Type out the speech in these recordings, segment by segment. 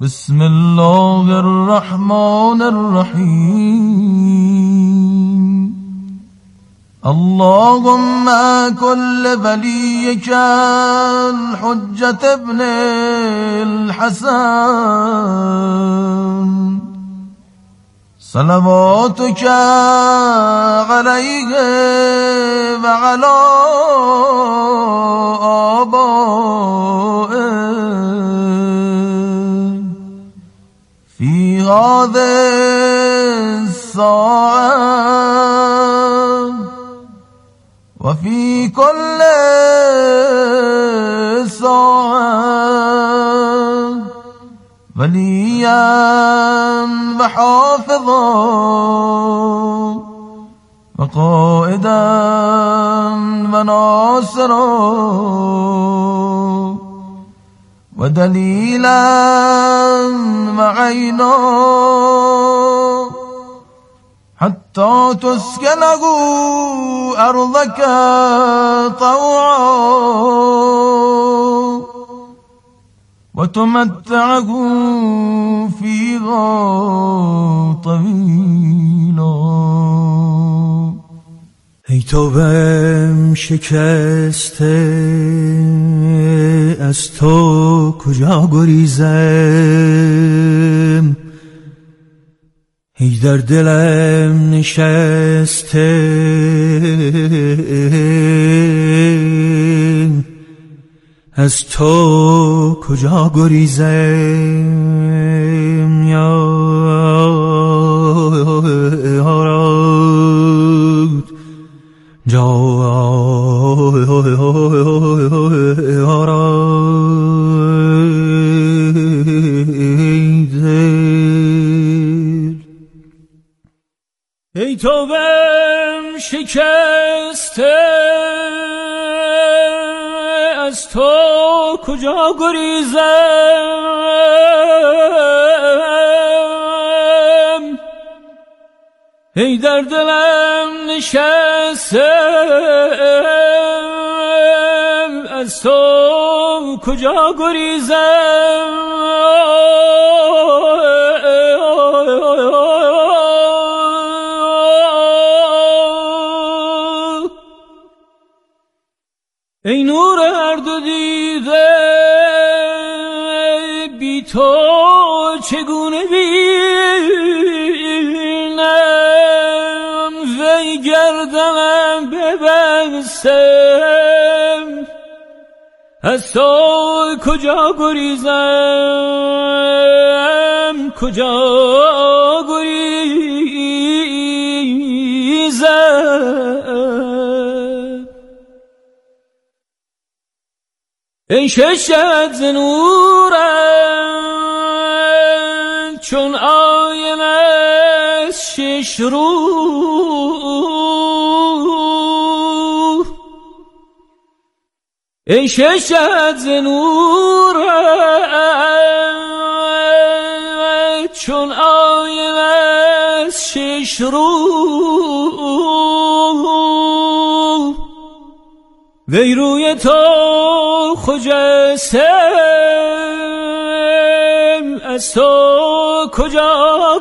بسم الله الرحمن الرحیم. اللهم كل وليك الحجة ابن الحسن صلواتك عليه وعلى آبائه في هذه الساعة وفي كل ساعة وليا وحافظا وقائدا وناصرا ودليلا وعينا حتى تسكنه أرضك طوعا وتمتعه فيها طويلا. ای توبه‌ام شکسته از تو کجا گریزم، ای در دلم نشسته از تو کجا گریزم یا ای توبه‌ام شکسته از تو کجا گریزم، ای در دلم نشسته از تو کجا گریزم. ای نور هر دو دیده بی تو چگونه بینم، وی گردنم ببستم از تو کجا گریزم، کجا گریزم. ای ششت ز نورم چون آینه شش رو، ای ششت ز نورم چون آینه شش رو، وی روی تو خجستم از تو کجا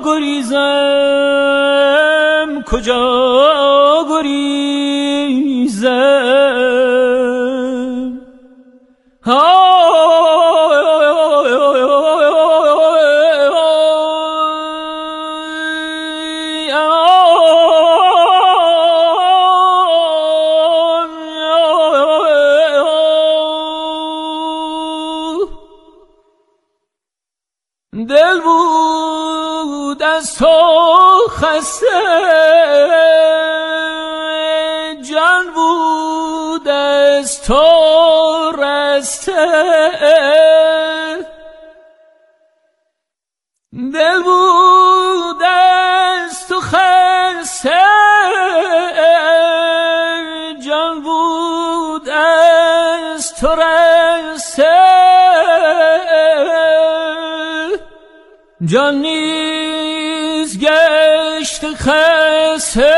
گریزم، کجا گریزم. دل بود از تو خسته، جان بود از تو رسته، دل بود از تو خسته، جان بود از تو رسته، جان نیز گشت خسته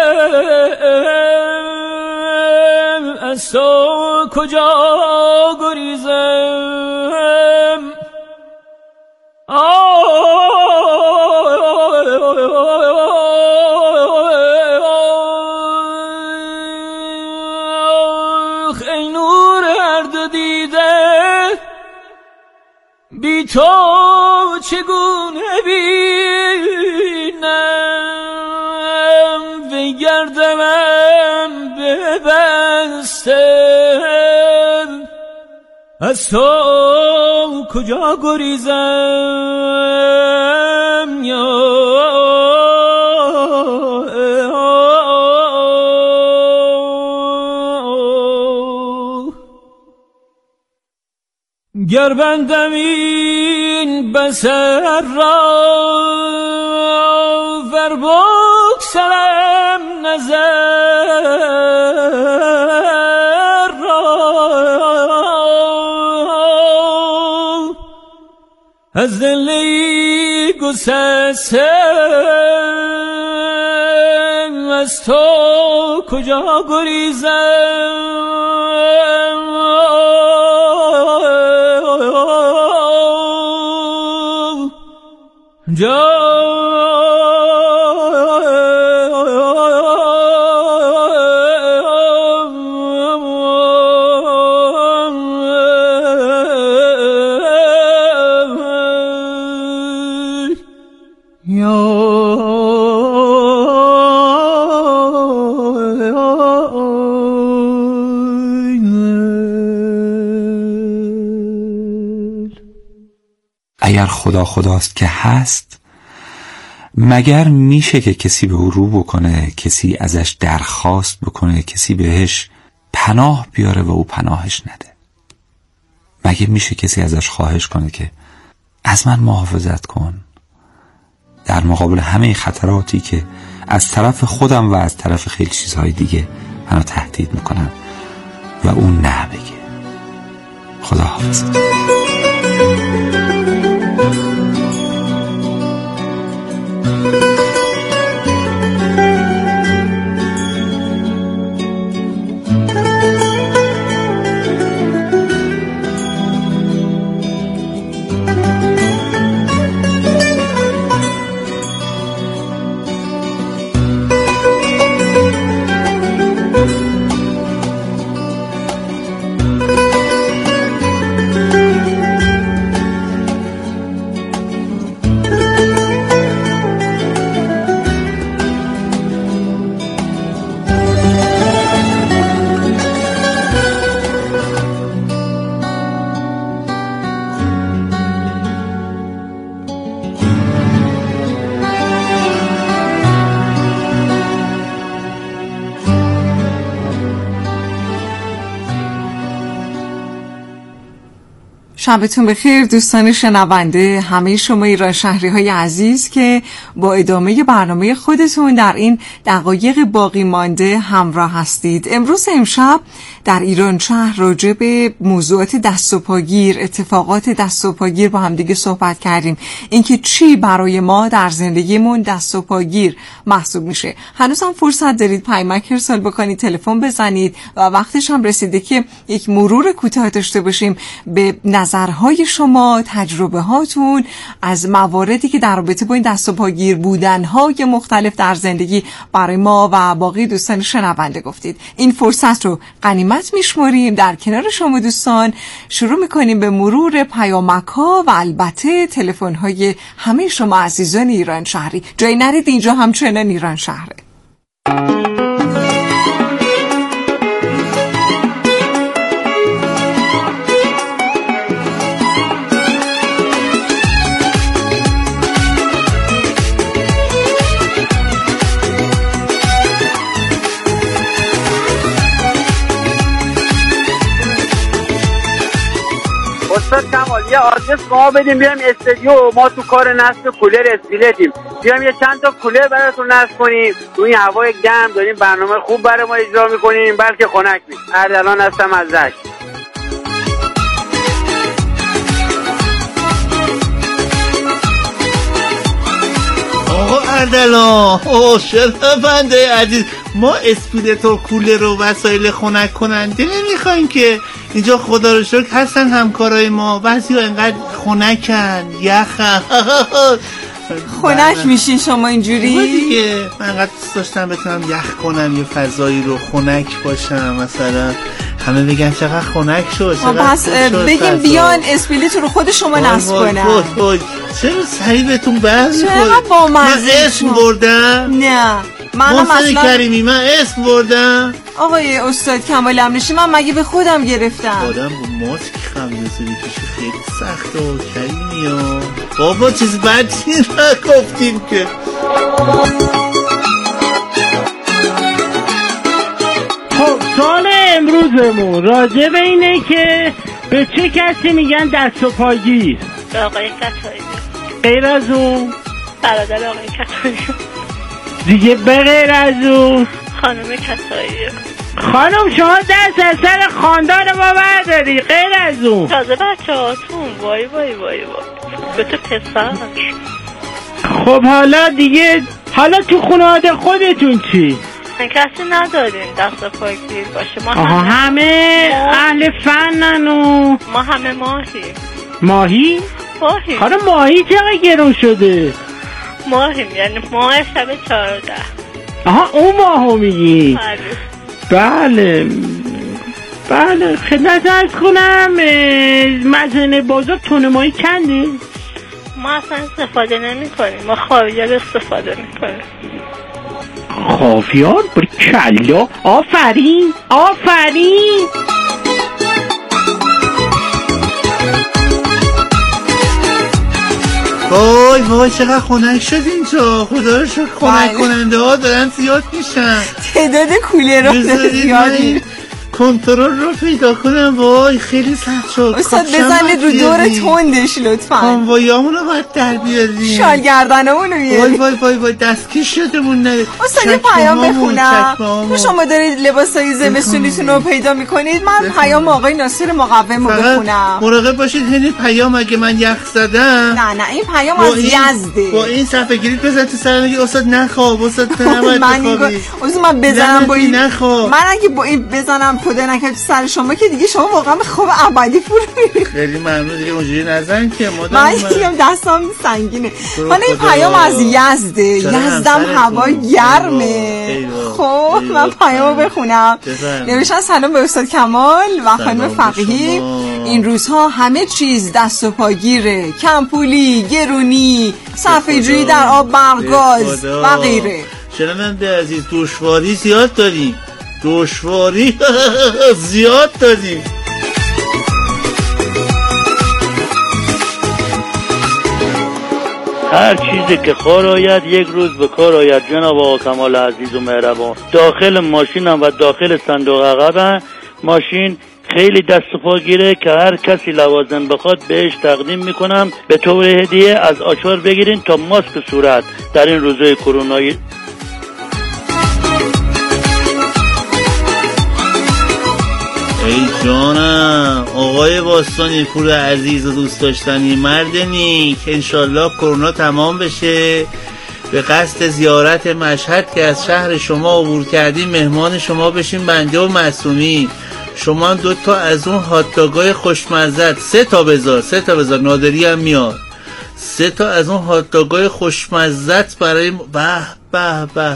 از تو کجا گریزم. ای نور هر دو دیده، بی تو چگونه بینم، وگردمم ببسته از تو کجا گریزم یا گر بندم این بسر را ور بگسلم نظر را، از دلی گسستم از تو کجا گریزم اگر خدا خداست که هست، مگر میشه که کسی به او رو بکنه، کسی ازش درخواست بکنه، کسی بهش پناه بیاره و او پناهش نده؟ مگه میشه کسی ازش خواهش کنه که از من محافظت کن در مقابل همه خطراتی که از طرف خودم و از طرف خیلی چیزهای دیگه منو تهدید میکنن و اون نه بگه؟ خدا حافظ. شبتون بخیر دوستان شنونده، همه شما ایران شهری های عزیز که با ادامه برنامه خودتون در این دقایق باقی مانده همراه هستید. امشب در ایران شهر راجع به موضوعات دست و پاگیر، اتفاقات دست و پاگیر با هم دیگه صحبت کردیم، اینکه چی برای ما در زندگیمون دست و پاگیر محسوب میشه. هنوز هم فرصت دارید پیامک ارسال بکنید، تلفن بزنید و وقتش هم رسیده که یک مرور کوتاه داشته باشیم به نظرهای شما، تجربه هاتون از مواردی که در رابطه با این دست و پاگیر بودنهای مختلف در زندگی برای ما و باقی دوستان شنونده گفتید. این فرصت رو غنیمت میشماریم. در کنار شما دوستان شروع میکنیم به مرور پیامک ها و البته تلفن های همه شما عزیزان ایران شهری. جای نرید، اینجا همچنان ایران شهره. استاد کمال یه آدرس ما بدیم بیام استودیو، ما تو کار نصب کولر اسپیلتیم، بیام یه چند تا کولر براتون نصب کنیم، تو این هوای گرم داریم برنامه خوب برای ما اجرا میکنیم بلکه خنک میشه. اردلان هستم از رشت. آقا اردلان، شرفنده عزیز، ما اسپیلتور کولر و وسایل خنک کننده نمیخوایم که. اینجا خدا رو شکر هستن همکارای ما، بعضی ها اینقدر خنکن، یخن. خنک میشین شما اینجوری؟ دیگه من اینقدر دوست داشتم بتونم یخ کنم، یه فضایی رو خنک باشم، مثلا همه بگن چقدر خنک شد، چقدر پس بگیم بیان اسپریتو رو خود شما نصب کنن. چرا صحیبتون برد چرا با من اسم بردم؟ نه منم محسن کریمی من اسم بردم. آقای استاد کمال امنشی من مگه به خودم گرفتم؟ آدم با ماسک خمیازه بکشه خیلی سخت و کریمی ها. بابا چیز بدی نگفتیم که. خب سال امروزمون راجع به اینه که به چه کسی میگن دست و پاگیر؟ به آقای کتایی. غیر از اون برادر آقای کتایی. دیگه به غیر از اون خانم کتایی. خانم شما دست از سر خاندان ما برداری. غیر از اون تازه بچه هاتون وای وای وای وای به تو پسر. خب حالا تو خانواده خودتون چی؟ کسی نداریم دست پاگیر باشه. ما همه اهل فنن و ما همه ماهی؟ حالا ماهی چقدر گرون شده؟ ماهیم یعنی ماه شب 14. اون ماهو میگی؟ بله خدمت عرض کنم مزنه بازار تون ماهی چنده؟ ما اصلا استفاده نمی کنیم، ما خاویار استفاده می کنیم. خاویار؟ بری کلا. آفرین وای چقدر خنک شد اینجا. خدا رو شکر خنک کننده ها دارن زیاد میشن. تعداد کولرها زیادی. کنترل رو پیدا کنم. وای خیلی سخت شد. استاد بزنید رو دور تندش لطفا. کانوایامون رو باید در بیاریم. شالگردنمون رو بیاریم. وای دستکش شدمون نده. استاد یه پیام بخونم. تو شما دارید لباسای زمستونیتون رو پیدا میکنید، من پیام آقای ناصر مقوم رو بخونم. مراقب باشید این پیام اگه من یخ زدم. نه این پیام از یزده. با این صفحه گیرید بزن تو سر میگه استاد نخواب، استاد نباید بخوابی. من بزنم با این من اگه با این بزنم خدا نکنه سر شما که دیگه شما واقعا به خواب ابدی فرو میرید. خیلی ممنون دیگه اونجوری نزن که من میگم دستم سنگینه. من این پیام از یزده. یزدم هوا گرمه. خب من پیامو بخونم. نوشتن سلام به استاد کمال و خانم فقیهی. این روزها همه چیز دست و پاگیره، کمپولی، گرونی، صفحه‌جویی در آب برگاز و غیره. شنونده عزیز دشواری زیاد داریم. هر چیزی که کار آید یک روز به کار آید. جناب آقا کمال عزیز و مهربان، داخل ماشینم و داخل صندوق عقبم ماشین خیلی دست و پا گیره که هر کسی لوازم بخواد بهش تقدیم میکنم به طور هدیه. از آچار بگیرین تا ماسک صورت در این روزهای کرونایی. ای جانم آقای باستانی پور عزیز و دوست داشتنی، مرد نیک، انشالله کرونا تمام بشه. به قصد زیارت مشهد که از شهر شما عبور کردیم مهمان شما بشیم، بنده و معصومی. شما هم 2 تا از اون هاتداگای خوشمزه 3 تا بذار نادری هم میاد. 3 تا از اون هاتداگای خوشمزه برای به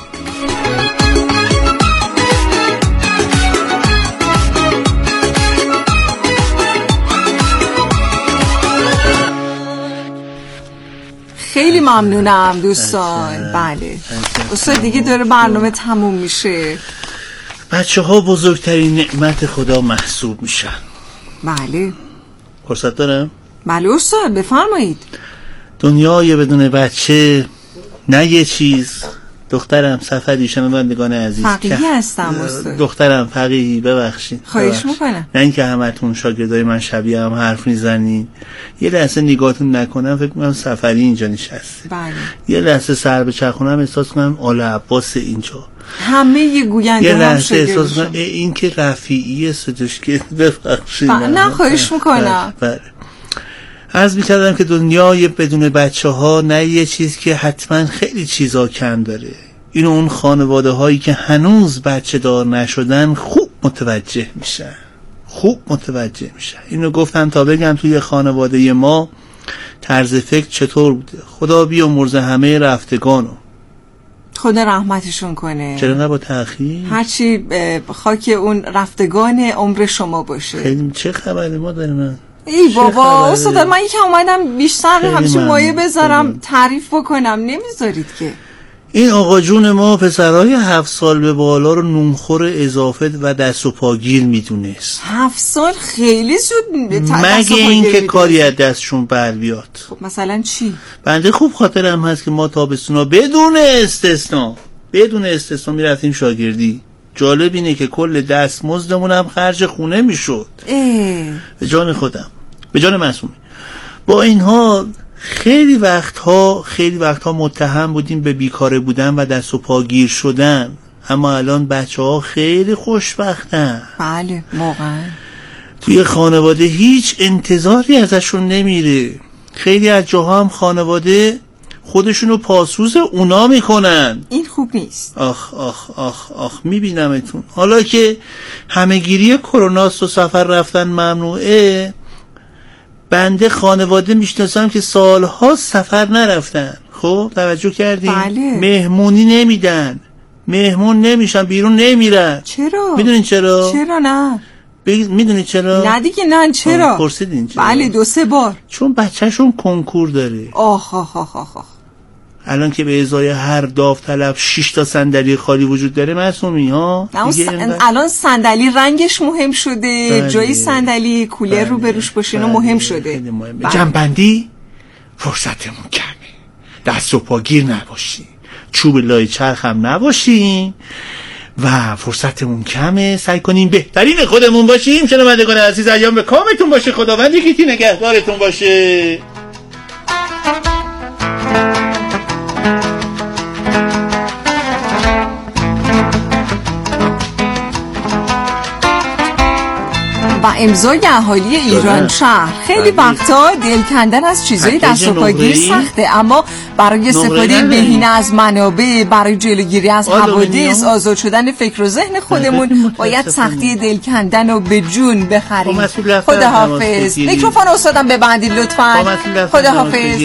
خیلی ممنونم دوستان. بله استاد دیگه داره برنامه تموم میشه. بچه ها بزرگترین نعمت خدا محسوب میشن. بله فرصت دارم؟ بله استاد بفرمایید. دنیای بدون بچه نه یه چیز. دخترم سفری شنوندگان عزیز فقیهی هستم استاد. دخترم فقیهی ببخشید. خواهش میکنم. نه اینکه همتون شاگردای من شبیه هم حرف میزنین. یه لحظه نگاهتون نکنم فکر کنم سفری اینجا نشسته. بله. یه لحظه سر بچرخونم احساس کنم آل عباس اینجا. همه یه گوینده هم لحظه احساس کنم این که رفیعی صداش که ببخشید. نه خواهش میکنم. بله. عرض می‌کردم که دنیای بدون بچه ها نه یه چیز که حتما خیلی چیزا کم داره. اینو اون خانواده هایی که هنوز بچه دار نشدن خوب متوجه میشن. اینو گفتم تا بگم توی خانواده ما طرز فکر چطور بوده. خدا بیامرزه همه رفتگانو. خدا رحمتشون کنه. چرا نه با تأخیر؟ هرچی خاک اون رفتگان عمر شما باشه. خیلی چه خبره ما داره من؟ ای بابا استاد، من یکم اومدم بیشتر همچین مایه بذارم تعریف بکنم، نمیذارید که. این آقا جون ما پسرهای 7 سال به بالا رو نونخور اضافه و دست و پاگیر میدونست. 7 سال خیلی زود مگه این که کاری از دستشون بر بیاد. خب مثلا چی؟ بنده خوب خاطرم هست که ما تابستونا بدون استثنا میرفتیم شاگردی. جالب اینه که کل دستمزدمون هم خرج خونه میشد. به جان خودم، به جان معصومی. با این حال خیلی وقتها متهم بودیم به بیکاره بودن و دست و پاگیر شدن، اما الان بچه‌ها خیلی خوشبختن. بله واقعا. توی خانواده هیچ انتظاری ازشون نمیره. خیلی از جاها هم خانواده خودشونو پاسوز اونا میکنن. این خوب نیست. آخ میبینمتون. حالا که همهگیری کروناست و سفر رفتن ممنوعه، بنده خانواده میشناسم که سالها سفر نرفتن. خب توجه کردین؟ بله. مهمونی نمیدن، مهمون نمیشن، بیرون نمیرن. چرا؟ میدونین چرا؟ چرا نه؟ میدونین چرا؟ نه دیگه نه. چرا؟ پرسیدین چرا؟ بله 2-3 بار. چون بچهشون کنکور داره. آخ. الان که به ازای هر داوطلب 6 تا صندلی خالی وجود داره معصومی ها. الان صندلی رنگش مهم شده. بله. جای صندلی کولر رو بروش باشین و مهم شده. بله. جنبندی فرصتمون کمه. دست و پاگیر نباشیم، چوب لای چرخ هم نباشیم و فرصتمون کمه. سعی کنیم بهترین خودمون باشیم. شنوندگان عزیز، ایام به کامتون باشه. خداوند یکی نگهدارتون باشه. و امضای اهالی ایران شهر. خیلی وقتا دل کندن از چیزای دست و پاگیر سخته، اما برای استفاده بهینه از منابع، برای جلوگیری از حوادث، آزاد شدن فکر و ذهن خودمون باید سختی دل کندن رو به جون بخریم. خداحافظ. میکروفون استادم ببندید لطفاً. خداحافظ.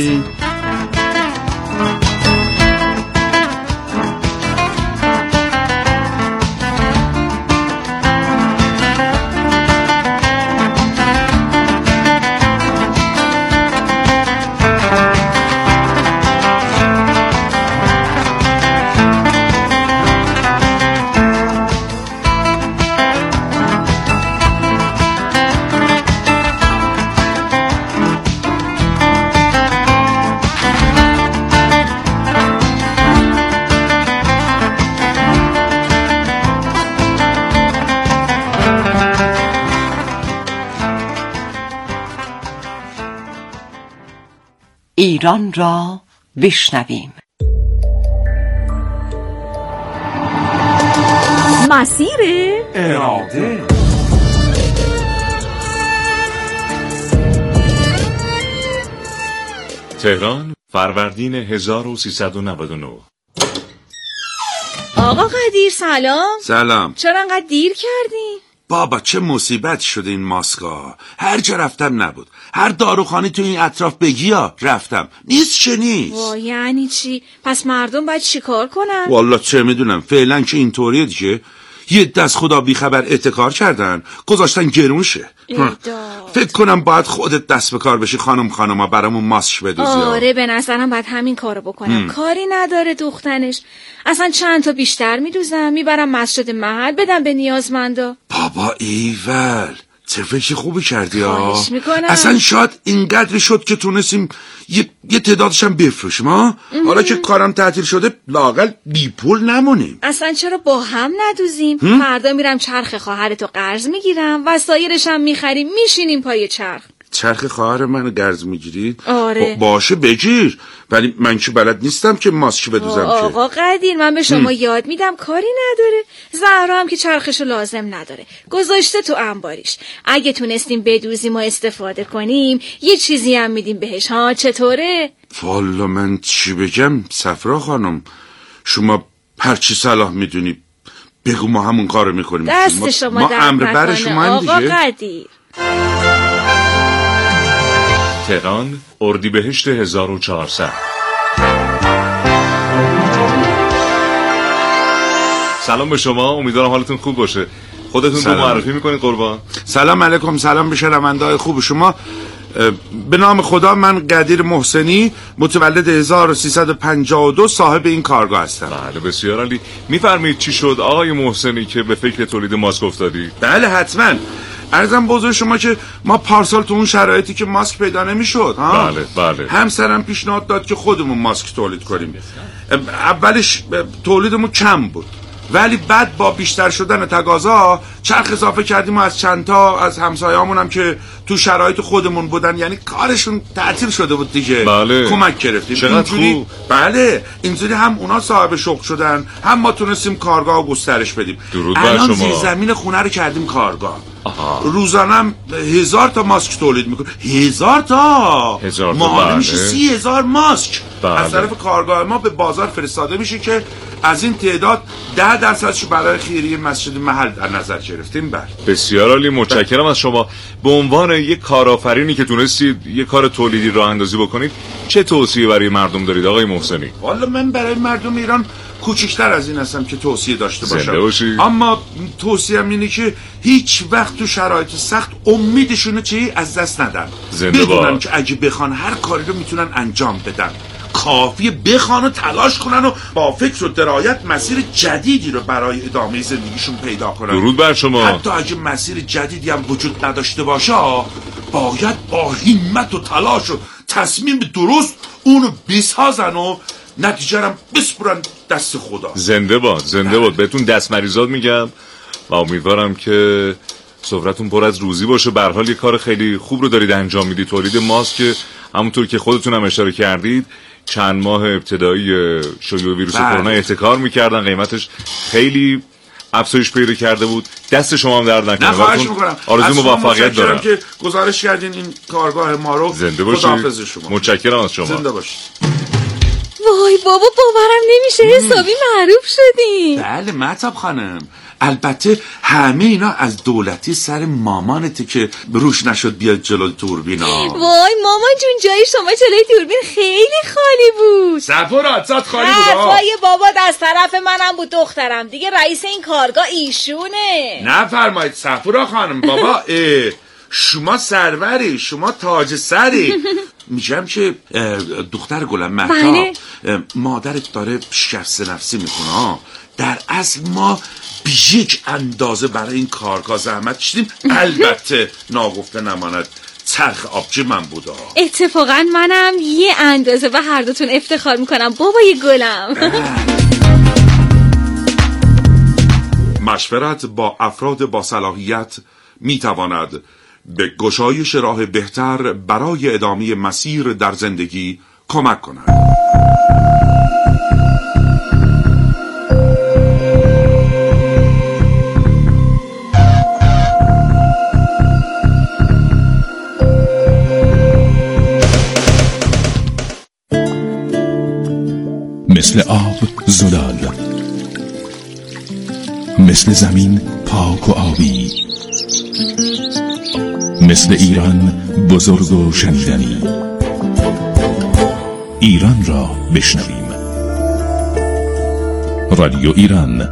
ایران را بشنویم. مسیر اراده. تهران، فروردین 1399. آقا قدیر سلام. سلام. چرا انقدر دیر کردی؟ بابا چه مصیبت شده این ماسکا. هر جا رفتم نبود. هر داروخانه تو این اطراف بگیا رفتم، نیست چه نیست. وا یعنی چی؟ پس مردم باید چی کار کنن؟ والا چه میدونم، فعلا که اینطوریه دیگه. یه دست خدا بیخبر احتکار کردن، گذاشتن گرون شه. فکر کنم باید خودت دست به کار بشی خانوما برامون ماسک بدوزی. آره به نظرم باید همین کارو بکنم. کاری نداره دوختنش. اصلا چند تا بیشتر میدوزم، میبرم مسجد محل بدم به نیازمندا. بابا ایول، چه فکر خوبی کردی ها. خواهش میکنم. اصلا شاید اینقدر شد که تونستیم یه تعدادش هم بفروشیم ها. حالا که کارم تعطیل شده لااقل بی پول نمونیم. اصلا چرا با هم ندوزیم؟ فردا میرم چرخ خواهرتو قرض میگیرم، وسایلش هم میخریم، میشینیم پای چرخ. چرخ خواهر منو قرض میگیری؟ آره. باشه بگیر، ولی من که بلد نیستم که ماسک بدوزم که. آقا قدیر من به شما یاد میدم، کاری نداره. زهرا هم که چرخشو لازم نداره، گذاشته تو انباریش. اگه تونستیم بدوزیم و استفاده کنیم یه چیزی هم میدیم بهش ها. چطوره؟ والا من چی بگم صفرا خانم، شما هر چی صلاح میدونی بگو، ما همون کارو میکنیم. دست شما ما امر بر شما آقا قدیر. تهران، اردیبهشت 1400. سلام به شما، امیدوارم حالتون خوب باشه. خودتون رو معرفی میکنید قربان؟ سلام علیکم، سلام به شنونده‌های خوب شما. به نام خدا، من قدیر محسنی، متولد 1352، صاحب این کارگاه هستم. بله بسیار عالی. میفرمایید چی شد آقای محسنی که به فکر تولید ماسک افتادی؟ بله حتما. عرضم بزرگ شما که ما پارسال تو اون شرایطی که ماسک پیدا نمیشد، بله همسرم پیشنهاد داد که خودمون ماسک تولید کنیم. اولش تولیدمون کم بود، ولی بعد با بیشتر شدن تقاضا چرخ اضافه کردیم و از چند تا از همسایه‌هامون هم که تو شرایط خودمون بودن، یعنی کارشون تعطیل شده بود دیگه، بله. کمک گرفتیم. اینجوری بله، اینجوری هم اونا صاحب شغل شدن، هم ما تونستیم کارگاه رو گسترش بدیم. الان زیر زمین خونه رو کردیم کارگاه. روزانه هم 1000 تا ماسک تولید میکنه. 1000 تا ماهانه میشه 30,000 ماسک از طرف کارگاه ما به بازار فرستاده میشه که از این تعداد 10% برای خیریه مسجد محل در نظر گرفتیم. بسیار عالی، متشکرم از شما. به عنوان یک کارآفرینی که تونستید یک کار تولیدی راه اندازی بکنید، چه توصیه برای مردم دارید آقای محسنی؟ والا من برای مردم ایران کوچکتر از این هستم که توصیه داشته باشم، اما توصیه‌ام اینه که هیچ وقت تو شرایط سخت امیدشون چی از دست ندن. بدونن که اگه بخوان هر کاری رو میتونن انجام بدن، کافیه بخوان و تلاش کنن و با فکر و درایت مسیر جدیدی رو برای ادامه زندگیشون پیدا کنن. درود بر شما. حتی اگه مسیر جدیدی هم وجود نداشته باشه، باید با همت و تلاش و تصمیم درست اونو بسازن و نتیجه رو بسپرن دست خدا. زنده باد. بهتون دست مریضات میگم و امیدوارم که سفرتون پر از روزی باشه. به هر حال یه کار خیلی خوب رو دارید انجام میدید. تولید ماسک، همونطور که خودتون هم اشاره کردید، چند ماه ابتدایی شیوع ویروس کرونا احتکار میکردن، قیمتش خیلی افزایش پیدا کرده بود. دست شما هم درد نکنه. خواهش میکنم. آرزوی موفقیت دارم که گزارش کردین این کارگاه ما رو. زنده باشید. متشکرم از شما. زنده باشید. وای بابا، باورم نمیشه حسابی معروف شدیم. بله مهتاب خانم، البته همه اینا از دولتی سر مامانته که روش نشد بیاد جلوی دوربینا. وای مامان جون، جای شما جلوی دوربین خیلی خالی بود. صفورات خالی بود. وای بابا، از طرف منم بود دخترم دیگه، رئیس این کارگاه ایشونه. نفرمایید صفورا خانم. بابا شما سروری، شما تاج سری. میگم که دختر گلم مهتاب، مادرت داره شخص نفسی میکنه. در اصل ما بیک اندازه برای این کارگاه زحمت کشیدیم. البته ناگفته نماند چرخ آبجی من بوده. اتفاقا منم یه اندازه به هر دوتون افتخار میکنم بابای گلم. مشورت با افراد با صلاحیت میتواند به گشایش راه بهتر برای ادامه مسیر در زندگی کمک کند. مثل آب زلال، مثل زمین پاک و آبی، مثل ایران بزرگ و شنیدنی. ایران را بشنویم. رادیو ایران.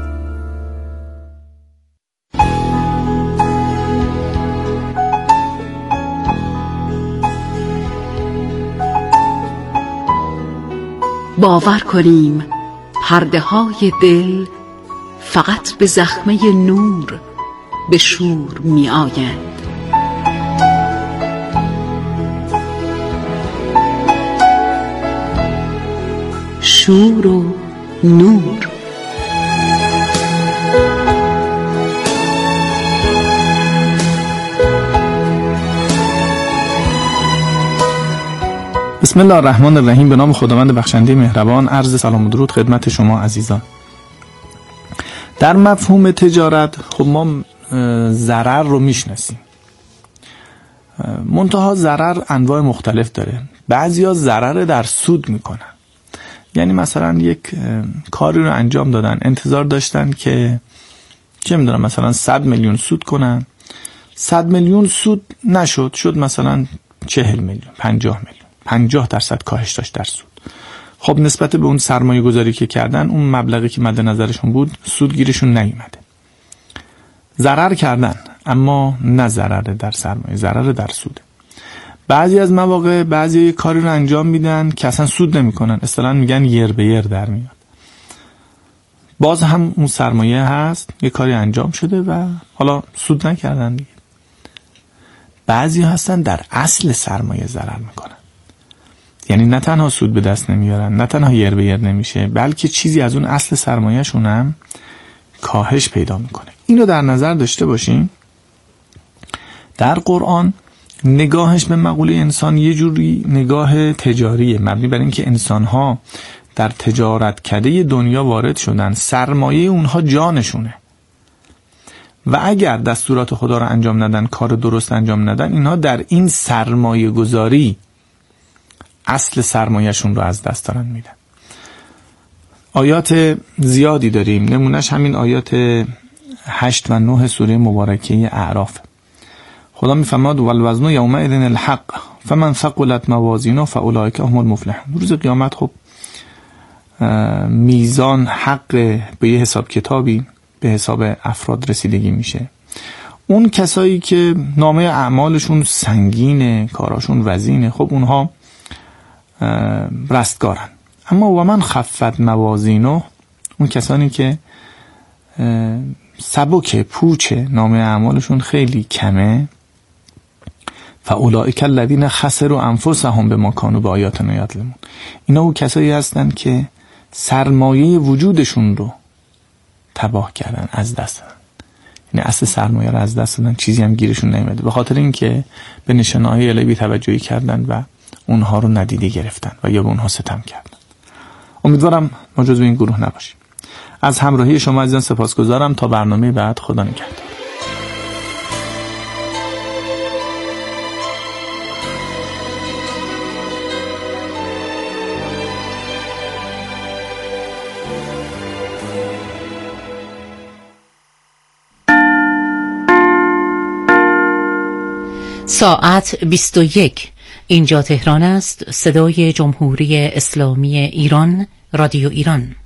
باور کنیم پرده های دل فقط به زخمه نور به شور می آیند. شور و نور. بسم الله الرحمن الرحیم. به نام خداوند بخشنده مهربان. عرض سلام و درود خدمت شما عزیزان. در مفهوم تجارت خب ما ضرر رو میشناسیم، منتها ضرر انواع مختلف داره. بعضیا ضرر در سود میکنن، یعنی مثلا یک کاری رو انجام دادن، انتظار داشتن که چه میدونم مثلا 100 میلیون سود کنن، 100 میلیون سود نشد، شد مثلا 40 میلیون، 50 میلیون، 50% کاهش داشت در سود. خب نسبت به اون سرمایه گذاری که کردن، اون مبلغی که مد نظرشون بود سودگیرشون نیومده. ضرر کردن اما نه ضرر در سرمایه، ضرر در سود. بعضی از مواقع بعضی کاری رو انجام میدن که اصلا سود نمیکنن، اصطلاحاً میگن یر به یر در میاد. باز هم اون سرمایه هست، یه کاری انجام شده و حالا سود نکردن دیگه. بعضی هستن در اصل سرمایه ضرر میکنن، یعنی نه تنها سود به دست نمیارن، نه تنها یر به یر نمیشه، بلکه چیزی از اون اصل سرمایه‌شون هم کاهش پیدا میکنه. اینو در نظر داشته باشیم. در قرآن نگاهش به مقوله انسان یه جوری نگاه تجاریه، مبنی بر اینکه انسان‌ها در تجارتکده دنیا وارد شدن، سرمایه اونها جانشونه و اگر دستورات خدا رو انجام ندن، کار درست انجام ندن، اینها در این سرمایه گذاری اصل سرمایهشون رو از دست دارن میدن. آیات زیادی داریم، نمونهش همین آیات 8 و 9 سوره مبارکه اعراف. خدا میفرماد والوزن یومئذ الحق فمن ثقلت موازینه فاولئک هم المفلحون. روز قیامت خب میزان حق به یه حساب کتابی به حساب افراد رسیدگی میشه. اون کسایی که نامه اعمالشون سنگینه، کاراشون وزینه، خب اونها رستگارن. اما و من خفت موازینه، اون کسانی که سبک پوچه، نامه اعمالشون خیلی کمه، فاولئک الذین خسروا انفسهم بما کانوا بآیاتنا یظلمون. اینا اون کسایی هستن که سرمایه وجودشون رو تباه کردن، از دست دادن. یعنی اصل سرمایه رو از دست دادن، چیزی هم گیرشون نیومده، به خاطر اینکه به نشانه‌های الهی بی‌توجهی کردن و اونها رو ندیده گرفتن و یا به اونها ستم کردن. امیدوارم ما جزو این گروه نباشیم. از همراهی شما عزیزان سپاسگزارم. تا برنامه بعد، خدا نگهدار. ساعت 21. اینجا تهران است. صدای جمهوری اسلامی ایران، رادیو ایران.